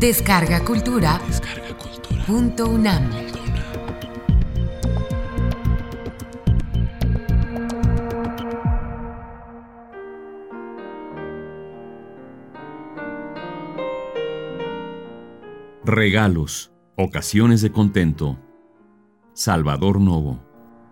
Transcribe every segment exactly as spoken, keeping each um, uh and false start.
Descarga Cultura. Descarga Cultura. Punto UNAM. Regalos, ocasiones de contento. Salvador Novo.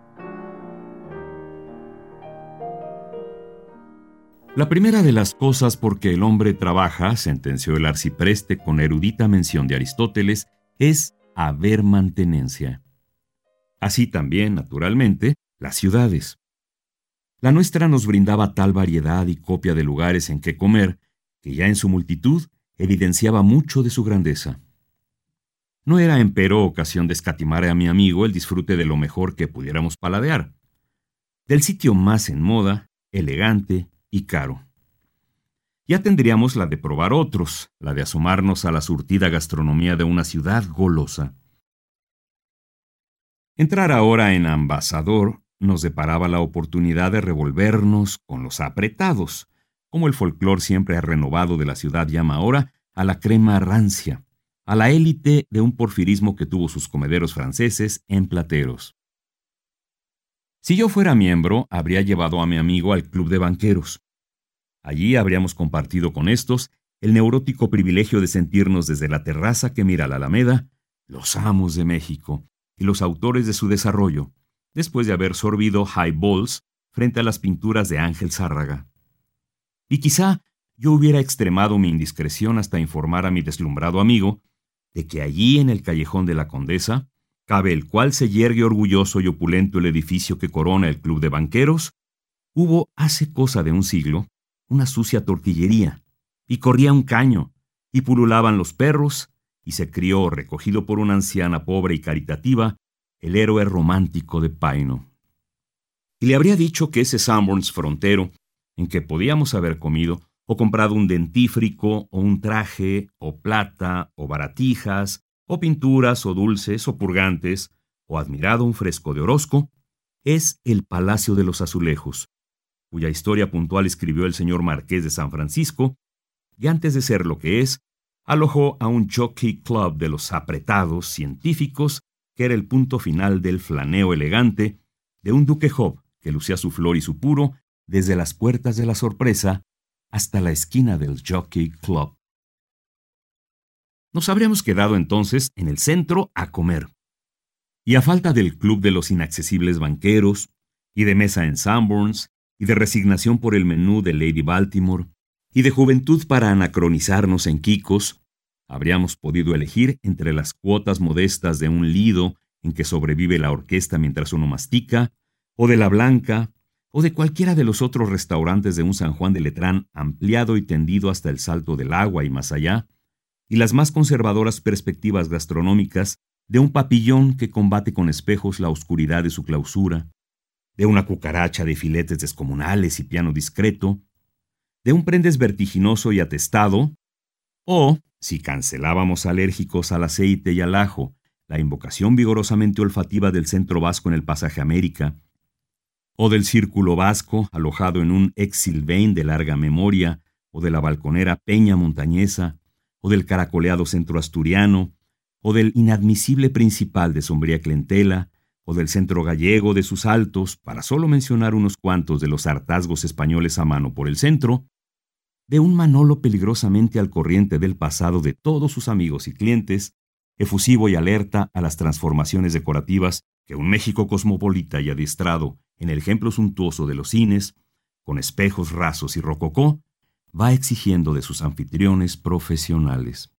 La primera de las cosas por que el hombre trabaja, sentenció el arcipreste con erudita mención de Aristóteles, es haber mantenencia. Así también, naturalmente, las ciudades. La nuestra nos brindaba tal variedad y copia de lugares en que comer, que ya en su multitud evidenciaba mucho de su grandeza. No era, empero, ocasión de escatimar a mi amigo el disfrute de lo mejor que pudiéramos paladear, del sitio más en moda, elegante y caro. Ya tendríamos la de probar otros, la de asomarnos a la surtida gastronomía de una ciudad golosa. Entrar ahora en Ambasador nos deparaba la oportunidad de revolvernos con los apretados, como el folclor siempre renovado de la ciudad llama ahora a la crema rancia, a la élite de un porfirismo que tuvo sus comederos franceses en plateros. Si yo fuera miembro, habría llevado a mi amigo al club de banqueros. Allí habríamos compartido con estos el neurótico privilegio de sentirnos desde la terraza que mira la Alameda, los amos de México y los autores de su desarrollo, después de haber sorbido highballs frente a las pinturas de Ángel Zárraga. Y quizá yo hubiera extremado mi indiscreción hasta informar a mi deslumbrado amigo de que allí en el callejón de la Condesa, cabe el cual se yergue orgulloso y opulento el edificio que corona el club de banqueros, hubo hace cosa de un siglo una sucia tortillería, y corría un caño, y pululaban los perros, y se crió, recogido por una anciana pobre y caritativa, el héroe romántico de Paino. Y le habría dicho que ese Sanborns frontero, en que podíamos haber comido, o comprado un dentífrico, o un traje, o plata, o baratijas, o pinturas, o dulces, o purgantes, o admirado un fresco de Orozco, es el Palacio de los Azulejos, cuya historia puntual escribió el señor Marqués de San Francisco, y antes de ser lo que es, alojó a un jockey club de los apretados científicos, que era el punto final del flaneo elegante de un Duque Job que lucía su flor y su puro desde las puertas de la sorpresa hasta la esquina del Jockey Club. Nos habríamos quedado entonces en el centro a comer. Y a falta del club de los inaccesibles banqueros, y de mesa en Sanborns, y de resignación por el menú de Lady Baltimore, y de juventud para anacronizarnos en Kikos, habríamos podido elegir entre las cuotas modestas de un lido en que sobrevive la orquesta mientras uno mastica, o de la Blanca, o de cualquiera de los otros restaurantes de un San Juan de Letrán ampliado y tendido hasta el Salto del Agua y más allá, y las más conservadoras perspectivas gastronómicas de un papillón que combate con espejos la oscuridad de su clausura, de una cucaracha de filetes descomunales y piano discreto, de un prendes vertiginoso y atestado, o, si cancelábamos alérgicos al aceite y al ajo, la invocación vigorosamente olfativa del Centro Vasco en el Pasaje América, o del Círculo Vasco, alojado en un ex Sylvain de larga memoria, o de la balconera Peña Montañesa, o del caracoleado Centro Asturiano, o del inadmisible Principal de sombría clientela, o del Centro Gallego de sus altos, para solo mencionar unos cuantos de los hartazgos españoles a mano por el centro, de un Manolo peligrosamente al corriente del pasado de todos sus amigos y clientes, efusivo y alerta a las transformaciones decorativas que un México cosmopolita y adiestrado en el ejemplo suntuoso de los cines, con espejos rasos y rococó, va exigiendo de sus anfitriones profesionales.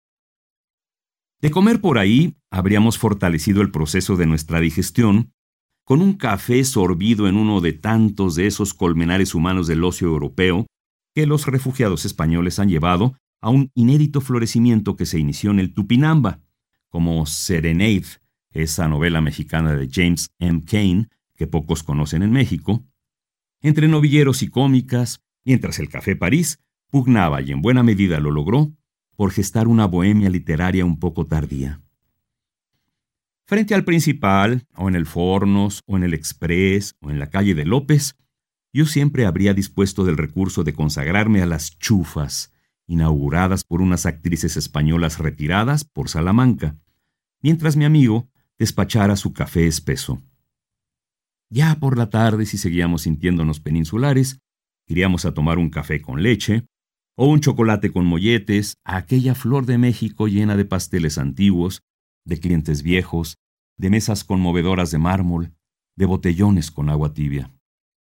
De comer por ahí, habríamos fortalecido el proceso de nuestra digestión con un café sorbido en uno de tantos de esos colmenares humanos del ocio europeo que los refugiados españoles han llevado a un inédito florecimiento que se inició en el Tupinamba, como Serenade, esa novela mexicana de James M. Cain, que pocos conocen en México, entre novilleros y cómicas, mientras el Café París pugnaba, y en buena medida lo logró, por gestar una bohemia literaria un poco tardía. Frente al Principal, o en el Fornos, o en el Express, o en la calle de López, yo siempre habría dispuesto del recurso de consagrarme a las chufas, inauguradas por unas actrices españolas retiradas por Salamanca, mientras mi amigo despachara su café espeso. Ya por la tarde, si seguíamos sintiéndonos peninsulares, iríamos a tomar un café con leche o un chocolate con molletes a aquella Flor de México llena de pasteles antiguos, de clientes viejos, de mesas conmovedoras de mármol, de botellones con agua tibia.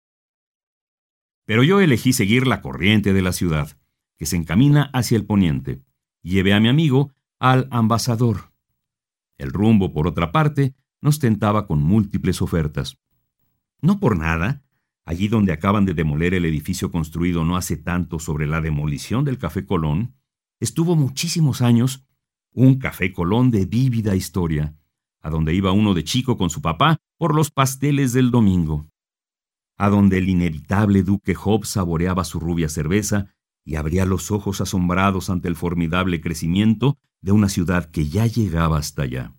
Pero yo elegí seguir la corriente de la ciudad, que se encamina hacia el poniente, y llevé a mi amigo al Ambassador. El rumbo, por otra parte, nos tentaba con múltiples ofertas. No por nada, allí donde acaban de demoler el edificio construido no hace tanto sobre la demolición del Café Colón, estuvo muchísimos años un Café Colón de vívida historia, a donde iba uno de chico con su papá por los pasteles del domingo, a donde el inevitable duque Hobbs saboreaba su rubia cerveza y abría los ojos asombrados ante el formidable crecimiento de una ciudad que ya llegaba hasta allá.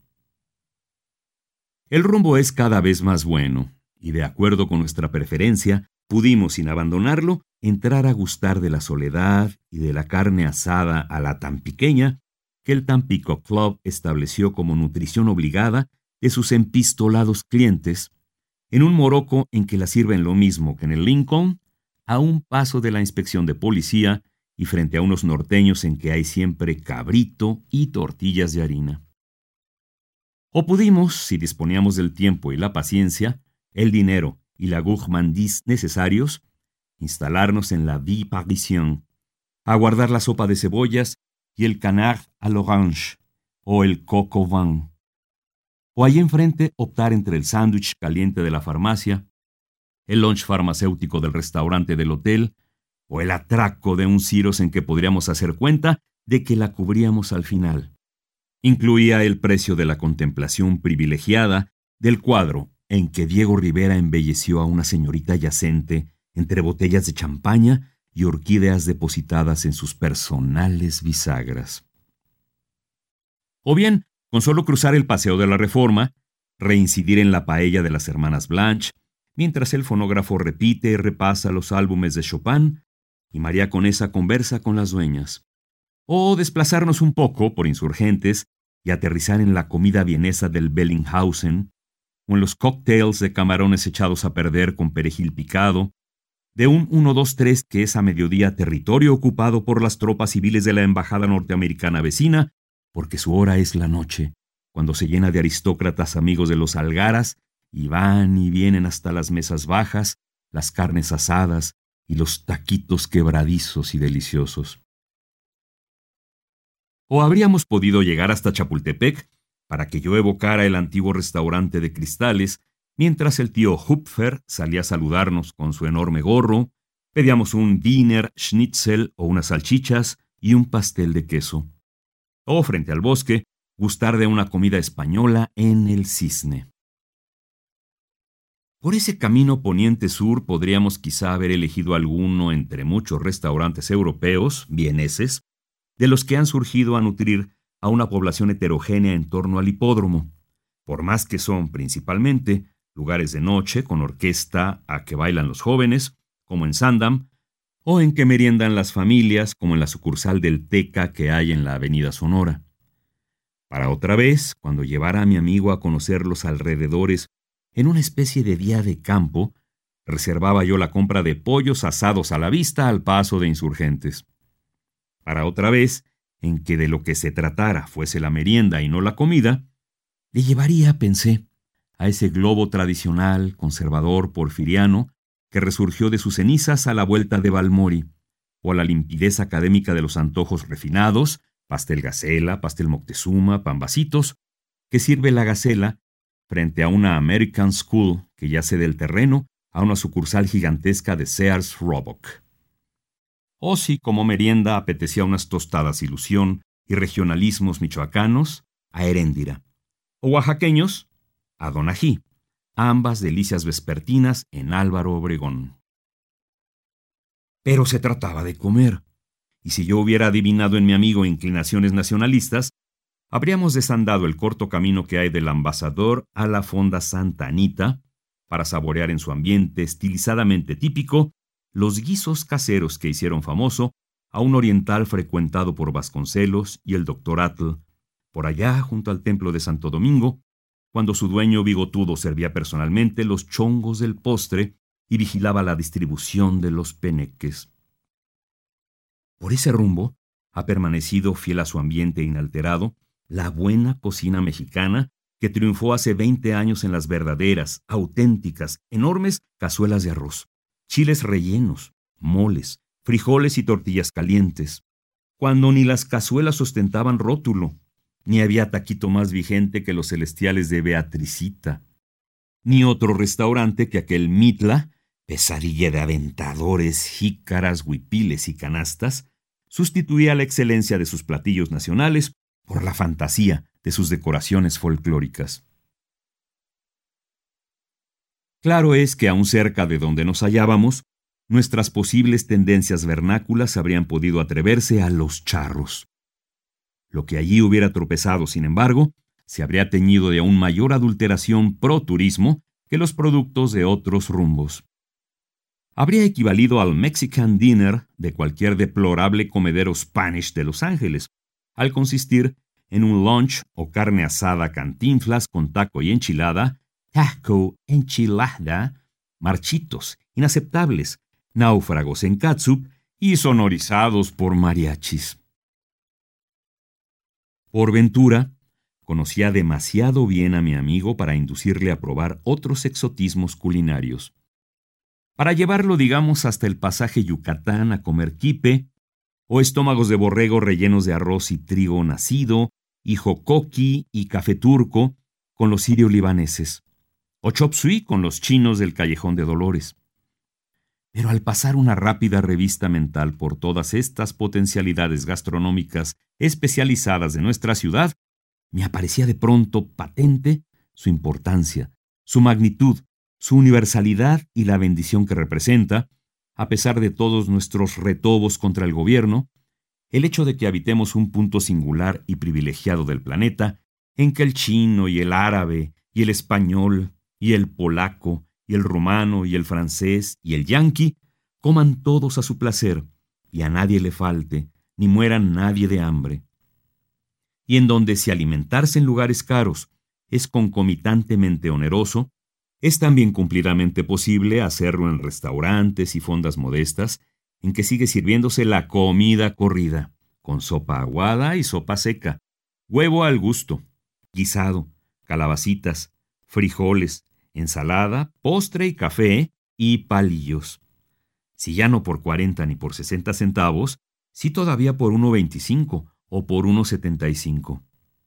El rumbo es cada vez más bueno, y de acuerdo con nuestra preferencia, pudimos, sin abandonarlo, entrar a gustar de la soledad y de la carne asada a la tan pequeña que el Tampico Club estableció como nutrición obligada de sus empistolados clientes, en un Morocco en que la sirven lo mismo que en el Lincoln, a un paso de la inspección de policía y frente a unos norteños en que hay siempre cabrito y tortillas de harina. O pudimos, si disponíamos del tiempo y la paciencia, el dinero y la gourmandise necesarios, instalarnos en la vie parisienne, aguardar la sopa de cebollas y el canard à l'orange o el coq au vin. O allí enfrente optar entre el sándwich caliente de la farmacia, el lunch farmacéutico del restaurante del hotel o el atraco de un Ciros en que podríamos hacer cuenta de que la cubríamos al final. Incluía el precio de la contemplación privilegiada del cuadro en que Diego Rivera embelleció a una señorita yacente entre botellas de champaña y orquídeas depositadas en sus personales bisagras. O bien, con solo cruzar el Paseo de la Reforma, reincidir en la paella de las hermanas Blanche, mientras el fonógrafo repite y repasa los álbumes de Chopin y María Conesa conversa con las dueñas. O desplazarnos un poco por Insurgentes y aterrizar en la comida vienesa del Bellinghausen, o en los cócteles de camarones echados a perder con perejil picado, de un uno dos tres que es a mediodía territorio ocupado por las tropas civiles de la embajada norteamericana vecina, porque su hora es la noche, cuando se llena de aristócratas amigos de los Algaras y van y vienen hasta las mesas bajas, las carnes asadas y los taquitos quebradizos y deliciosos. O habríamos podido llegar hasta Chapultepec para que yo evocara el antiguo restaurante de cristales, mientras el tío Hupfer salía a saludarnos con su enorme gorro, pedíamos un Wiener Schnitzel o unas salchichas y un pastel de queso. O frente al bosque, gustar de una comida española en el Cisne. Por ese camino poniente-sur podríamos quizá haber elegido alguno entre muchos restaurantes europeos, vieneses, de los que han surgido a nutrir a una población heterogénea en torno al hipódromo, por más que son principalmente lugares de noche con orquesta a que bailan los jóvenes, como en Sandam, o en que meriendan las familias, como en la sucursal del Teca que hay en la Avenida Sonora. Para otra vez, cuando llevara a mi amigo a conocer los alrededores en una especie de día de campo, reservaba yo la compra de pollos asados a la vista al paso de Insurgentes. Para otra vez, en que de lo que se tratara fuese la merienda y no la comida, le llevaría, pensé, a ese globo tradicional, conservador, porfiriano, que resurgió de sus cenizas a la vuelta de Balmori, o a la limpidez académica de los antojos refinados, pastel Gacela, pastel Moctezuma, pambacitos, que sirve la Gacela frente a una American School que yace del terreno a una sucursal gigantesca de Sears Roebuck. O si como merienda apetecía unas tostadas Ilusión y regionalismos michoacanos, a Heréndira, o oaxaqueños, a Donají, ambas delicias vespertinas en Álvaro Obregón. Pero se trataba de comer, y si yo hubiera adivinado en mi amigo inclinaciones nacionalistas, habríamos desandado el corto camino que hay del Ambassador a la Fonda Santa Anita para saborear en su ambiente estilizadamente típico los guisos caseros que hicieron famoso a un oriental frecuentado por Vasconcelos y el doctor Atl, por allá junto al templo de Santo Domingo, cuando su dueño bigotudo servía personalmente los chongos del postre y vigilaba la distribución de los peneques. Por ese rumbo ha permanecido fiel a su ambiente inalterado la buena cocina mexicana que triunfó hace veinte años en las verdaderas, auténticas, enormes cazuelas de arroz, chiles rellenos, moles, frijoles y tortillas calientes, cuando ni las cazuelas ostentaban rótulo, ni había taquito más vigente que los celestiales de Beatricita, ni otro restaurante que aquel Mitla, pesadilla de aventadores, jícaras, huipiles y canastas, sustituía la excelencia de sus platillos nacionales por la fantasía de sus decoraciones folclóricas. Claro es que aún cerca de donde nos hallábamos, nuestras posibles tendencias vernáculas habrían podido atreverse a los charros. Lo que allí hubiera tropezado, sin embargo, se habría teñido de aún mayor adulteración pro-turismo que los productos de otros rumbos. Habría equivalido al Mexican Dinner de cualquier deplorable comedero Spanish de Los Ángeles, al consistir en un lunch o carne asada Cantinflas con taco y enchilada, taco enchilada, marchitos, inaceptables, náufragos en catsup y sonorizados por mariachis. Por ventura, conocía demasiado bien a mi amigo para inducirle a probar otros exotismos culinarios. Para llevarlo, digamos, hasta el pasaje Yucatán a comer quipe, o estómagos de borrego rellenos de arroz y trigo nacido, y jocoqui y café turco con los sirio-libaneses, o chop suey con los chinos del Callejón de Dolores. Pero al pasar una rápida revista mental por todas estas potencialidades gastronómicas especializadas de nuestra ciudad, me aparecía de pronto patente su importancia, su magnitud, su universalidad y la bendición que representa, a pesar de todos nuestros retobos contra el gobierno, el hecho de que habitemos un punto singular y privilegiado del planeta, en que el chino y el árabe y el español y el polaco y el rumano y el francés y el yanqui coman todos a su placer y a nadie le falte, ni muera nadie de hambre. Y en donde si alimentarse en lugares caros es concomitantemente oneroso, es también cumplidamente posible hacerlo en restaurantes y fondas modestas en que sigue sirviéndose la comida corrida, con sopa aguada y sopa seca, huevo al gusto, guisado, calabacitas, frijoles, ensalada, postre y café y palillos. Si ya no por cuarenta ni por sesenta centavos, sí todavía por uno veinticinco o por uno setenta y cinco.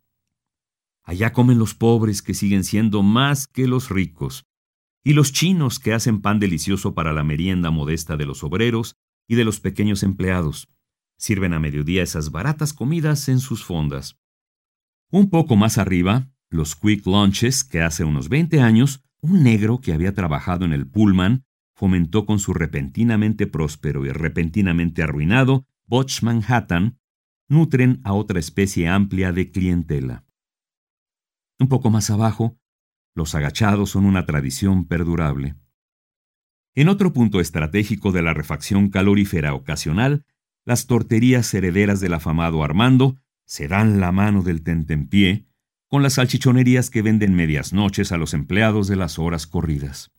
Allá comen los pobres que siguen siendo más que los ricos, y los chinos que hacen pan delicioso para la merienda modesta de los obreros y de los pequeños empleados. Sirven a mediodía esas baratas comidas en sus fondas. Un poco más arriba, los quick lunches que hace unos veinte años, un negro que había trabajado en el Pullman fomentó con su repentinamente próspero y repentinamente arruinado Butch Manhattan, nutren a otra especie amplia de clientela. Un poco más abajo, los agachados son una tradición perdurable. En otro punto estratégico de la refacción calorífera ocasional, las torterías herederas del afamado Armando se dan la mano del tentempié con las salchichonerías que venden medias noches a los empleados de las horas corridas.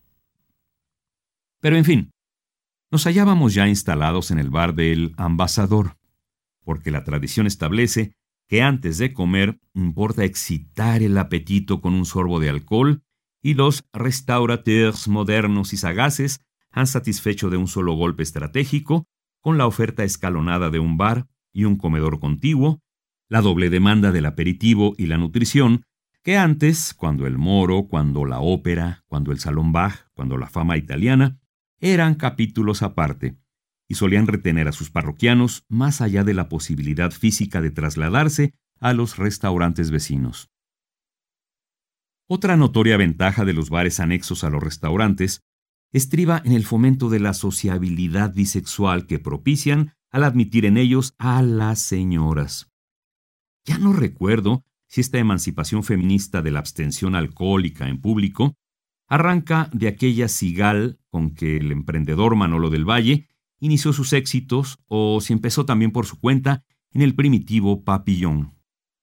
Pero en fin, nos hallábamos ya instalados en el bar del Ambassador, porque la tradición establece que antes de comer importa excitar el apetito con un sorbo de alcohol, y los restaurateurs modernos y sagaces han satisfecho de un solo golpe estratégico, con la oferta escalonada de un bar y un comedor contiguo, la doble demanda del aperitivo y la nutrición, que antes, cuando el Moro, cuando la ópera, cuando el Salón Bach, cuando la fama italiana, eran capítulos aparte, y solían retener a sus parroquianos más allá de la posibilidad física de trasladarse a los restaurantes vecinos. Otra notoria ventaja de los bares anexos a los restaurantes estriba en el fomento de la sociabilidad bisexual que propician al admitir en ellos a las señoras. Ya no recuerdo si esta emancipación feminista de la abstención alcohólica en público arranca de aquella cigal con que el emprendedor Manolo del Valle inició sus éxitos o si empezó también por su cuenta en el primitivo Papillon.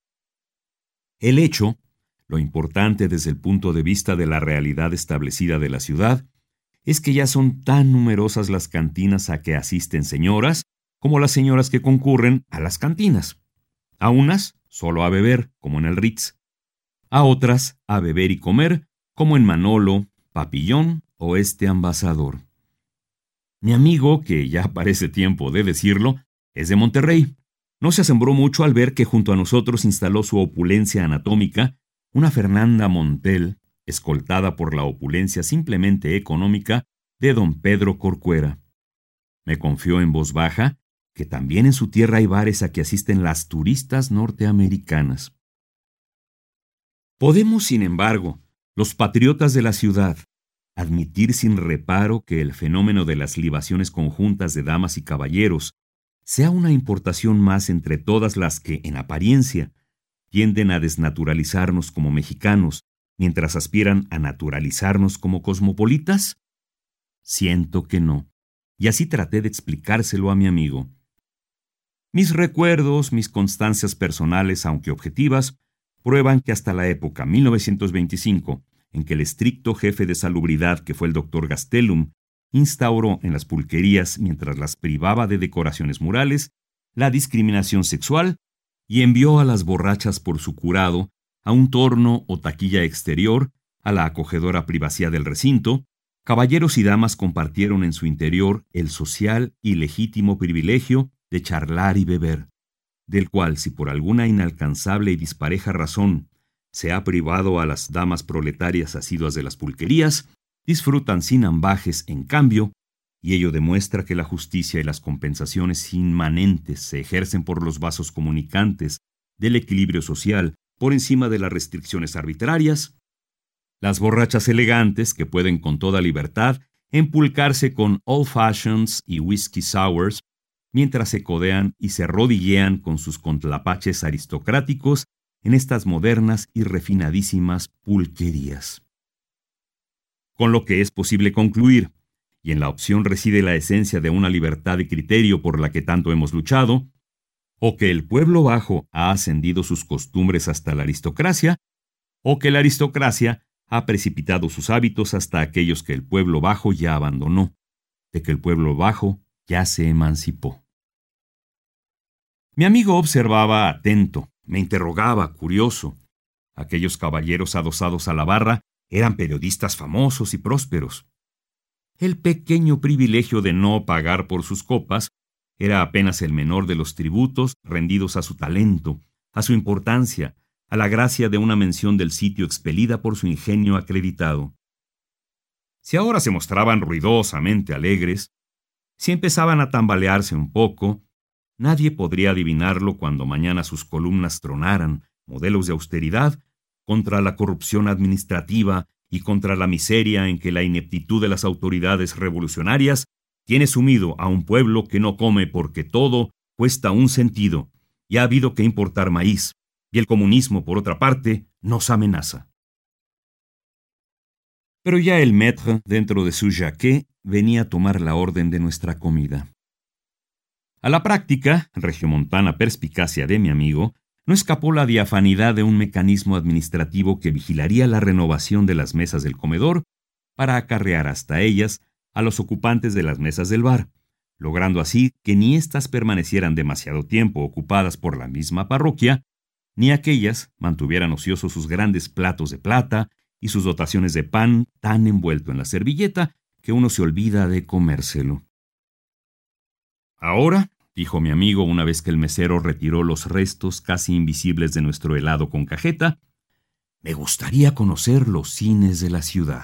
El hecho, lo importante desde el punto de vista de la realidad establecida de la ciudad, es que ya son tan numerosas las cantinas a que asisten señoras como las señoras que concurren a las cantinas. A unas solo a beber, como en el Ritz. A otras a beber y comer, como en Manolo, Papillon o este Ambasador. Mi amigo, que ya parece tiempo de decirlo, es de Monterrey. No se asombró mucho al ver que junto a nosotros instaló su opulencia anatómica una Fernanda Montel, escoltada por la opulencia simplemente económica de don Pedro Corcuera. Me confió en voz baja que también en su tierra hay bares a que asisten las turistas norteamericanas. Podemos, sin embargo, los patriotas de la ciudad, admitir sin reparo que el fenómeno de las libaciones conjuntas de damas y caballeros sea una importación más entre todas las que, en apariencia, tienden a desnaturalizarnos como mexicanos, mientras aspiran a naturalizarnos como cosmopolitas? Siento que no, y así traté de explicárselo a mi amigo. Mis recuerdos, mis constancias personales, aunque objetivas, prueban que hasta la época mil novecientos veinticinco, en que el estricto jefe de salubridad, que fue el doctor Gastelum, instauró en las pulquerías, mientras las privaba de decoraciones murales, la discriminación sexual y envió a las borrachas por su curado a un torno o taquilla exterior, a la acogedora privacidad del recinto, caballeros y damas compartieron en su interior el social y legítimo privilegio de charlar y beber, del cual, si por alguna inalcanzable y dispareja razón se ha privado a las damas proletarias asiduas de las pulquerías, disfrutan sin ambajes en cambio, y ello demuestra que la justicia y las compensaciones inmanentes se ejercen por los vasos comunicantes del equilibrio social por encima de las restricciones arbitrarias. Las borrachas elegantes, que pueden con toda libertad empulcarse con old fashions y whisky sours, mientras se codean y se rodillean con sus contlapaches aristocráticos en estas modernas y refinadísimas pulquerías. Con lo que es posible concluir, y en la opción reside la esencia de una libertad de criterio por la que tanto hemos luchado, o que el pueblo bajo ha ascendido sus costumbres hasta la aristocracia, o que la aristocracia ha precipitado sus hábitos hasta aquellos que el pueblo bajo ya abandonó, de que el pueblo bajo ya se emancipó. Mi amigo observaba atento, me interrogaba curioso. Aquellos caballeros adosados a la barra eran periodistas famosos y prósperos. El pequeño privilegio de no pagar por sus copas era apenas el menor de los tributos rendidos a su talento, a su importancia, a la gracia de una mención del sitio expelida por su ingenio acreditado. Si ahora se mostraban ruidosamente alegres, si empezaban a tambalearse un poco, nadie podría adivinarlo cuando mañana sus columnas tronaran, modelos de austeridad, contra la corrupción administrativa y contra la miseria en que la ineptitud de las autoridades revolucionarias tiene sumido a un pueblo que no come porque todo cuesta un sentido y ha habido que importar maíz, y el comunismo, por otra parte, nos amenaza. Pero ya el maître, dentro de su jaqué, venía a tomar la orden de nuestra comida. A la práctica, regiomontana perspicacia de mi amigo, no escapó la diafanidad de un mecanismo administrativo que vigilaría la renovación de las mesas del comedor para acarrear hasta ellas a los ocupantes de las mesas del bar, logrando así que ni éstas permanecieran demasiado tiempo ocupadas por la misma parroquia, ni aquellas mantuvieran ociosos sus grandes platos de plata y sus dotaciones de pan tan envuelto en la servilleta que uno se olvida de comérselo. Ahora, dijo mi amigo una vez que el mesero retiró los restos casi invisibles de nuestro helado con cajeta, me gustaría conocer los cines de la ciudad.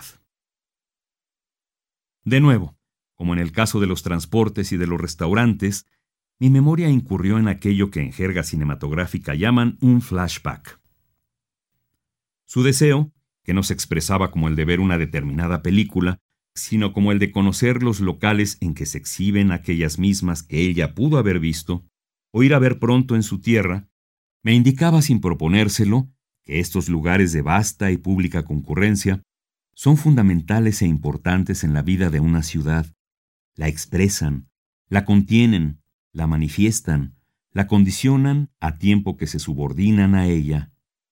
De nuevo, como en el caso de los transportes y de los restaurantes, mi memoria incurrió en aquello que en jerga cinematográfica llaman un flashback. Su deseo, que no se expresaba como el de ver una determinada película, sino como el de conocer los locales en que se exhiben aquellas mismas que él ya pudo haber visto, o ir a ver pronto en su tierra, me indicaba sin proponérselo que estos lugares de vasta y pública concurrencia son fundamentales e importantes en la vida de una ciudad, la expresan, la contienen, la manifiestan, la condicionan a tiempo que se subordinan a ella.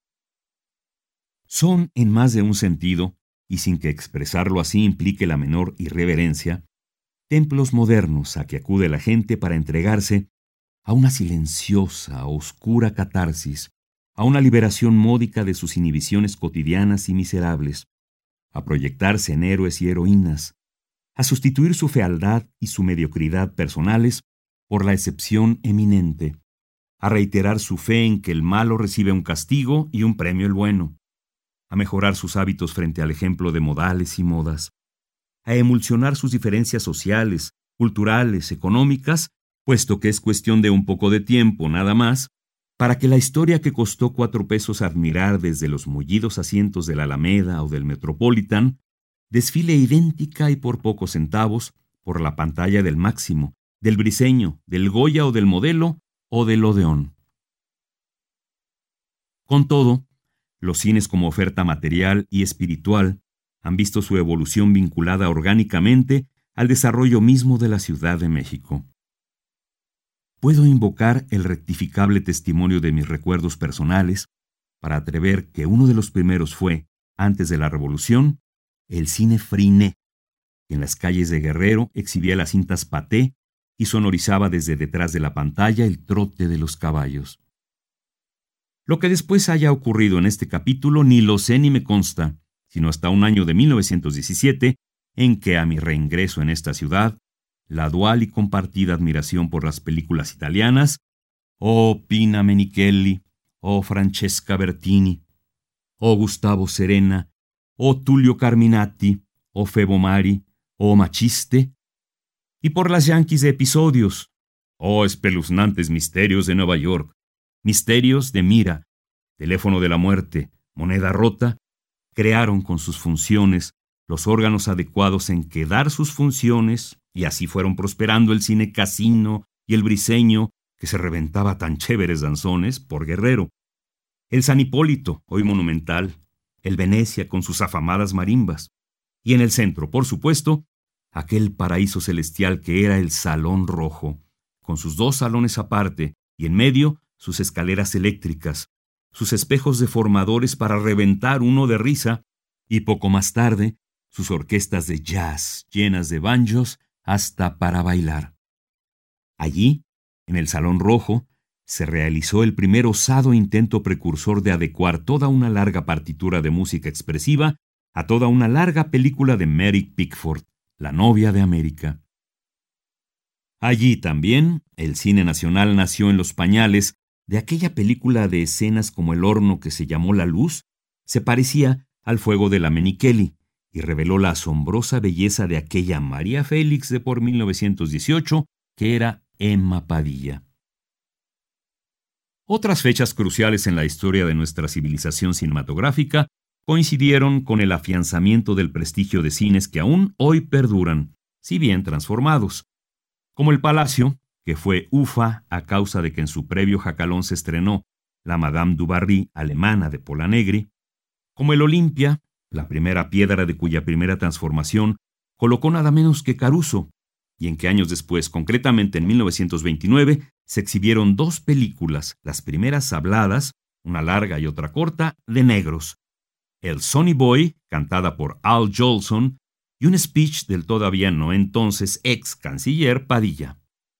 Son, en más de un sentido, y sin que expresarlo así implique la menor irreverencia, templos modernos a que acude la gente para entregarse a una silenciosa, oscura catarsis, a una liberación módica de sus inhibiciones cotidianas y miserables, a proyectarse en héroes y heroínas, a sustituir su fealdad y su mediocridad personales por la excepción eminente, a reiterar su fe en que el malo recibe un castigo y un premio el bueno, a mejorar sus hábitos frente al ejemplo de modales y modas, a emulsionar sus diferencias sociales, culturales, económicas, puesto que es cuestión de un poco de tiempo nada más, para que la historia que costó cuatro pesos admirar desde los mullidos asientos de la Alameda o del Metropolitan, desfile idéntica y por pocos centavos por la pantalla del Máximo, del Briceño, del Goya o del Modelo o del Odeón. Con todo, los cines como oferta material y espiritual han visto su evolución vinculada orgánicamente al desarrollo mismo de la Ciudad de México. Puedo invocar el rectificable testimonio de mis recuerdos personales para atrever que uno de los primeros fue, antes de la Revolución, el cine Friné, que en las calles de Guerrero exhibía las cintas Paté y sonorizaba desde detrás de la pantalla el trote de los caballos. Lo que después haya ocurrido en este capítulo ni lo sé ni me consta, sino hasta un año de mil novecientos diecisiete, en que a mi reingreso en esta ciudad, la dual y compartida admiración por las películas italianas, oh Pina Menichelli, oh Francesca Bertini, oh Gustavo Serena, oh Tullio Carminati, oh Febo Mari, oh Machiste, y por las yanquis de episodios, oh espeluznantes misterios de Nueva York, misterios de Mira, Teléfono de la Muerte, Moneda Rota, crearon con sus funciones los órganos adecuados en que dar sus funciones, y así fueron prosperando el cine Casino y el Briceño, que se reventaba tan chéveres danzones, por Guerrero, el San Hipólito, hoy monumental, el Venecia con sus afamadas marimbas, y en el centro, por supuesto, aquel paraíso celestial que era el Salón Rojo, con sus dos salones aparte, y en medio sus escaleras eléctricas, sus espejos deformadores para reventar uno de risa, y poco más tarde, sus orquestas de jazz llenas de banjos hasta para bailar. Allí, en el Salón Rojo, se realizó el primer osado intento precursor de adecuar toda una larga partitura de música expresiva a toda una larga película de Mary Pickford, La novia de América. Allí también, el cine nacional nació en los pañales de aquella película de escenas como el horno que se llamó La Luz, se parecía al fuego de la Menichelli, y reveló la asombrosa belleza de aquella María Félix de por mil novecientos dieciocho, que era Emma Padilla. Otras fechas cruciales en la historia de nuestra civilización cinematográfica coincidieron con el afianzamiento del prestigio de cines que aún hoy perduran, si bien transformados, como el Palacio, que fue ufa a causa de que en su previo jacalón se estrenó la Madame du Barry alemana de Pola Negri, como el Olimpia, la primera piedra de cuya primera transformación colocó nada menos que Caruso, y en que años después, concretamente en mil novecientos veintinueve, se exhibieron dos películas, las primeras habladas, una larga y otra corta, de negros, el Sonny Boy, cantada por Al Jolson, y un speech del todavía no entonces ex canciller Padilla.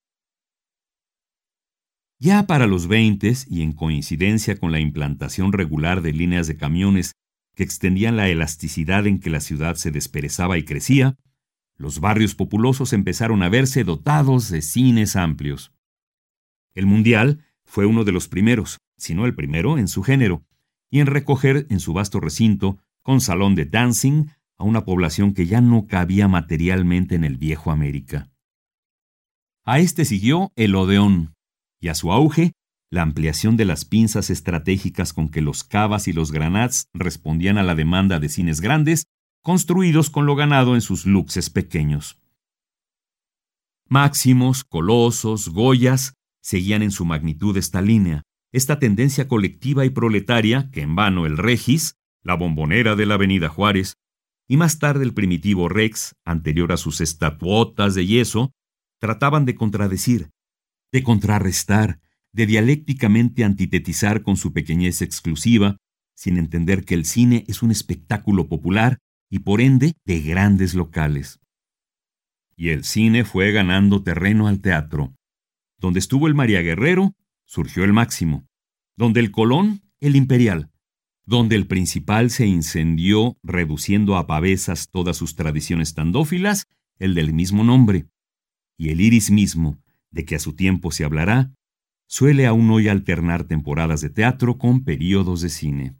Ya para los veintes, y en coincidencia con la implantación regular de líneas de camiones que extendían la elasticidad en que la ciudad se desperezaba y crecía, los barrios populosos empezaron a verse dotados de cines amplios. El Mundial fue uno de los primeros, si no el primero, en su género, y en recoger en su vasto recinto, con salón de dancing, a una población que ya no cabía materialmente en el viejo América. A este siguió el Odeón, y a su auge, la ampliación de las pinzas estratégicas con que los Cavas y los Granats respondían a la demanda de cines grandes, construidos con lo ganado en sus luxes pequeños. Máximos, Colosos, Goyas seguían en su magnitud esta línea, esta tendencia colectiva y proletaria que en vano el Regis, la Bombonera de la Avenida Juárez, y más tarde el primitivo Rex, anterior a sus estatuotas de yeso, trataban de contradecir, de contrarrestar, de dialécticamente antitetizar con su pequeñez exclusiva, sin entender que el cine es un espectáculo popular y por ende de grandes locales. Y el cine fue ganando terreno al teatro. Donde estuvo el María Guerrero, surgió el Máximo. Donde el Colón, el Imperial. Donde el Principal se incendió, reduciendo a pavesas todas sus tradiciones tandófilas, el del mismo nombre. Y el Iris mismo, de que a su tiempo se hablará, suele aún hoy alternar temporadas de teatro con períodos de cine.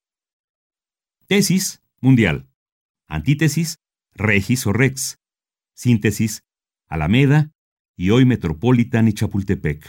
Tesis, mundial. Antítesis, Regis o Rex. Síntesis, Alameda y hoy Metropolitan y Chapultepec.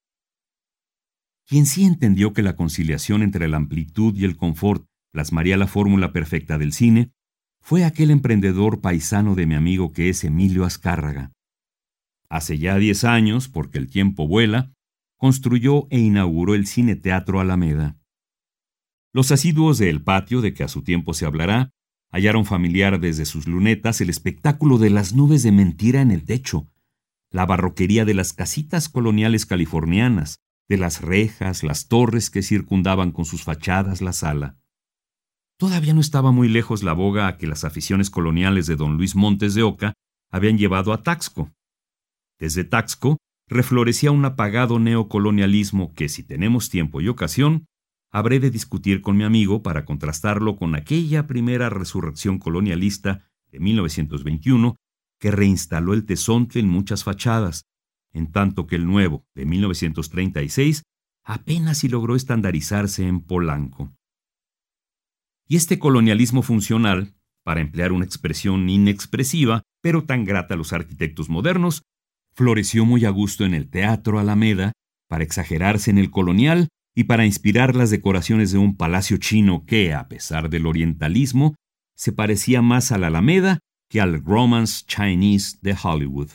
Quien sí entendió que la conciliación entre la amplitud y el confort plasmaría la fórmula perfecta del cine fue aquel emprendedor paisano de mi amigo que es Emilio Azcárraga. Hace ya diez años, porque el tiempo vuela, construyó e inauguró el Cine Teatro Alameda. Los asiduos de El Patio, de que a su tiempo se hablará, hallaron familiar desde sus lunetas el espectáculo de las nubes de mentira en el techo, la barroquería de las casitas coloniales californianas, de las rejas, las torres que circundaban con sus fachadas la sala. Todavía no estaba muy lejos la boga a que las aficiones coloniales de don Luis Montes de Oca habían llevado a Taxco. Desde Taxco reflorecía un apagado neocolonialismo que, si tenemos tiempo y ocasión, habré de discutir con mi amigo para contrastarlo con aquella primera resurrección colonialista de mil novecientos veintiuno que reinstaló el tezontle en muchas fachadas, en tanto que el nuevo, de mil novecientos treinta y seis, apenas si logró estandarizarse en Polanco. Y este colonialismo funcional, para emplear una expresión inexpresiva, pero tan grata a los arquitectos modernos, floreció muy a gusto en el Teatro Alameda, para exagerarse en el colonial y para inspirar las decoraciones de un palacio chino que, a pesar del orientalismo, se parecía más a la Alameda que al Romance Chinese de Hollywood.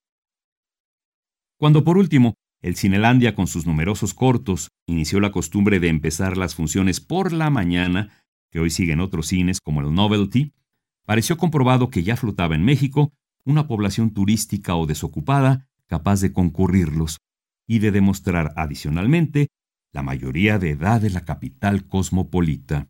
Cuando, por último, el Cinelandia, con sus numerosos cortos, inició la costumbre de empezar las funciones por la mañana, que hoy siguen otros cines como el Novelty, pareció comprobado que ya flotaba en México una población turística o desocupada capaz de concurrirlos y de demostrar adicionalmente la mayoría de edad de la capital cosmopolita.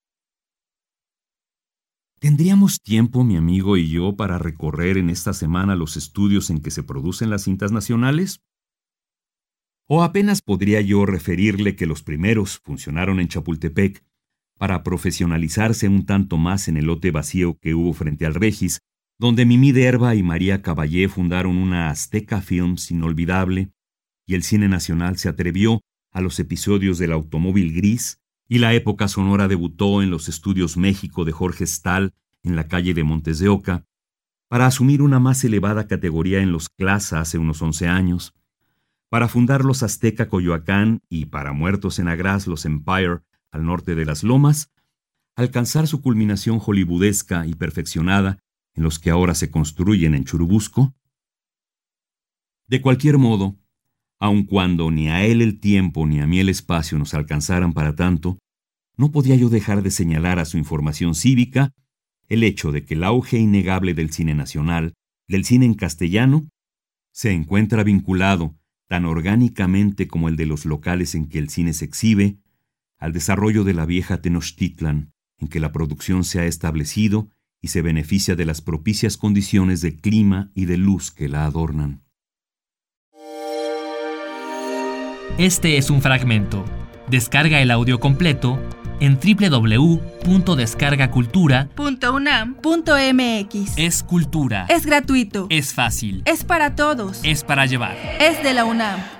¿Tendríamos tiempo, mi amigo y yo, para recorrer en esta semana los estudios en que se producen las cintas nacionales? ¿O apenas podría yo referirle que los primeros funcionaron en Chapultepec para profesionalizarse un tanto más en el lote vacío que hubo frente al Regis, donde Mimí Derba y María Caballé fundaron una Azteca Films inolvidable, y el cine nacional se atrevió a los episodios del automóvil gris, y la época sonora debutó en los estudios México de Jorge Stahl en la calle de Montes de Oca, para asumir una más elevada categoría en los Clasa hace unos once años, para fundar los Azteca Coyoacán y para Muertos en Agraz los Empire al norte de las Lomas, alcanzar su culminación hollywoodesca y perfeccionada en los que ahora se construyen en Churubusco. De cualquier modo, aun cuando ni a él el tiempo ni a mí el espacio nos alcanzaran para tanto, no podía yo dejar de señalar a su información cívica el hecho de que el auge innegable del cine nacional, del cine en castellano, se encuentra vinculado, tan orgánicamente como el de los locales en que el cine se exhibe, al desarrollo de la vieja Tenochtitlan, en que la producción se ha establecido y se beneficia de las propicias condiciones de clima y de luz que la adornan. Este es un fragmento. Descarga el audio completo en doble u doble u doble u punto descarga cultura punto unam punto m x. Es cultura. Es gratuito. Es fácil. Es para todos. Es para llevar. Es de la UNAM.